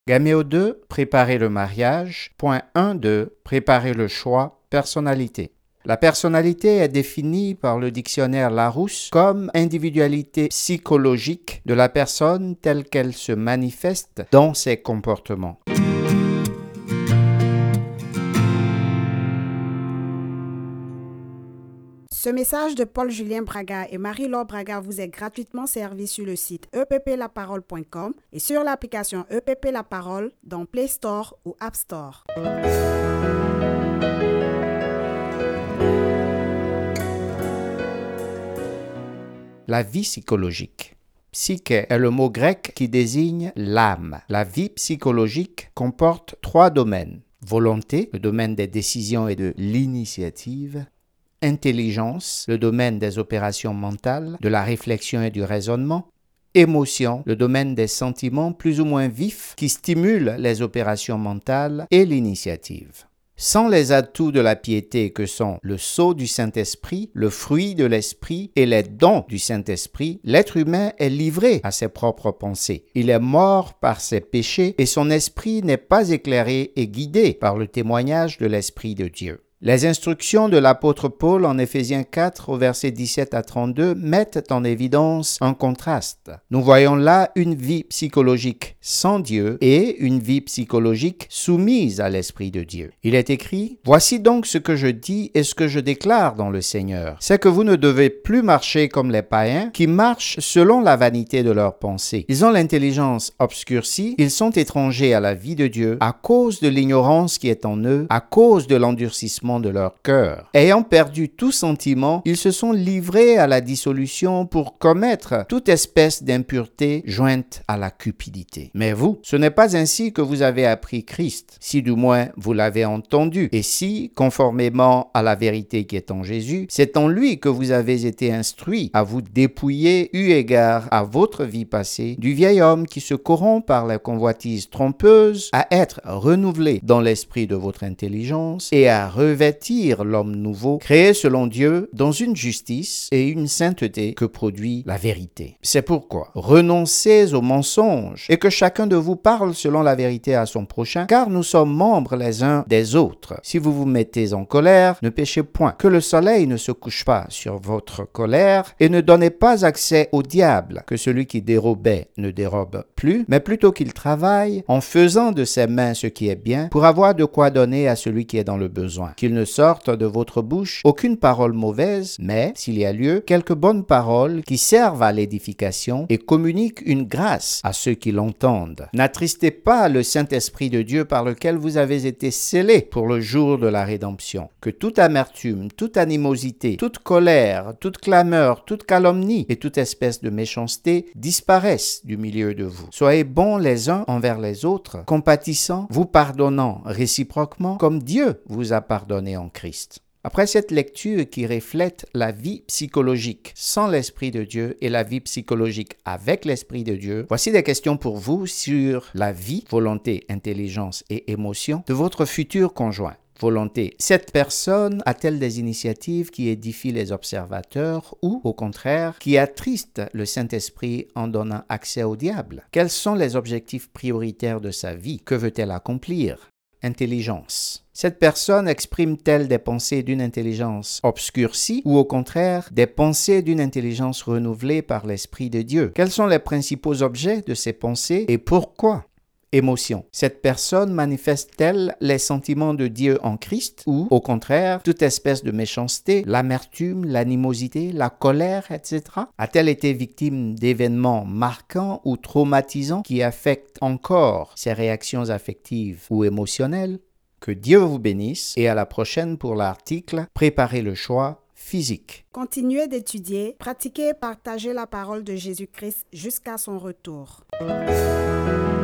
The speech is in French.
Gaméo 2, préparer le mariage. Point 1.2, préparer le choix, personnalité. La personnalité est définie par le dictionnaire Larousse comme individualité psychologique de la personne telle qu'elle se manifeste dans ses comportements. Ce message de Paul-Julien Braga et Marie-Laure Braga vous est gratuitement servi sur le site epplaparole.com et sur l'application EPP La Parole dans Play Store ou App Store. La vie psychologique. Psyché est le mot grec qui désigne l'âme. La vie psychologique comporte 3 domaines. Volonté, le domaine des décisions et de l'initiative. Intelligence, le domaine des opérations mentales, de la réflexion et du raisonnement. Émotion, le domaine des sentiments plus ou moins vifs qui stimulent les opérations mentales et l'initiative. Sans les atouts de la piété que sont le sceau du Saint-Esprit, le fruit de l'Esprit et les dons du Saint-Esprit, l'être humain est livré à ses propres pensées. Il est mort par ses péchés et son esprit n'est pas éclairé et guidé par le témoignage de l'Esprit de Dieu. Les instructions de l'apôtre Paul en Éphésiens 4 au verset 17 à 32 mettent en évidence un contraste. Nous voyons là une vie psychologique sans Dieu et une vie psychologique soumise à l'Esprit de Dieu. Il est écrit « Voici donc ce que je dis et ce que je déclare dans le Seigneur. C'est que vous ne devez plus marcher comme les païens qui marchent selon la vanité de leurs pensées. Ils ont l'intelligence obscurcie, ils sont étrangers à la vie de Dieu à cause de l'ignorance qui est en eux, à cause de l'endurcissement de leur cœur. Ayant perdu tout sentiment, ils se sont livrés à la dissolution pour commettre toute espèce d'impureté jointe à la cupidité. Mais vous, ce n'est pas ainsi que vous avez appris Christ, si du moins vous l'avez entendu, et si, conformément à la vérité qui est en Jésus, c'est en lui que vous avez été instruits à vous dépouiller eu égard à votre vie passée du vieil homme qui se corrompt par la convoitise trompeuse, à être renouvelé dans l'esprit de votre intelligence et à revêtir l'homme nouveau, créé selon Dieu dans une justice et une sainteté que produit la vérité. C'est pourquoi renoncez aux mensonges et que chacun de vous parle selon la vérité à son prochain, car nous sommes membres les uns des autres. Si vous vous mettez en colère, ne péchez point. Que le soleil ne se couche pas sur votre colère et ne donnez pas accès au diable. Que celui qui dérobait ne dérobe plus, mais plutôt qu'il travaille en faisant de ses mains ce qui est bien pour avoir de quoi donner à celui qui est dans le besoin. Qu'il ne sorte de votre bouche aucune parole mauvaise, mais, s'il y a lieu, quelques bonnes paroles qui servent à l'édification et communiquent une grâce à ceux qui l'entendent. N'attristez pas le Saint-Esprit de Dieu par lequel vous avez été scellés pour le jour de la rédemption. Que toute amertume, toute animosité, toute colère, toute clameur, toute calomnie et toute espèce de méchanceté disparaissent du milieu de vous. Soyez bons les uns envers les autres, compatissants, vous pardonnant réciproquement comme Dieu vous a pardonné en Christ. Après cette lecture qui reflète la vie psychologique sans l'Esprit de Dieu et la vie psychologique avec l'Esprit de Dieu, voici des questions pour vous sur la vie, volonté, intelligence et émotion de votre futur conjoint. Volonté. Cette personne a-t-elle des initiatives qui édifient les observateurs ou, au contraire, qui attristent le Saint-Esprit en donnant accès au diable? Quels sont les objectifs prioritaires de sa vie? Que veut-elle accomplir? Intelligence. Cette personne exprime-t-elle des pensées d'une intelligence obscurcie ou au contraire des pensées d'une intelligence renouvelée par l'Esprit de Dieu? Quels sont les principaux objets de ces pensées et pourquoi? Émotion. Cette personne manifeste-t-elle les sentiments de Dieu en Christ ou, au contraire, toute espèce de méchanceté, l'amertume, l'animosité, la colère, etc.? A-t-elle été victime d'événements marquants ou traumatisants qui affectent encore ses réactions affectives ou émotionnelles? Que Dieu vous bénisse et à la prochaine pour l'article « Préparez le choix physique ». Continuez d'étudier, pratiquez et partagez la parole de Jésus-Christ jusqu'à son retour.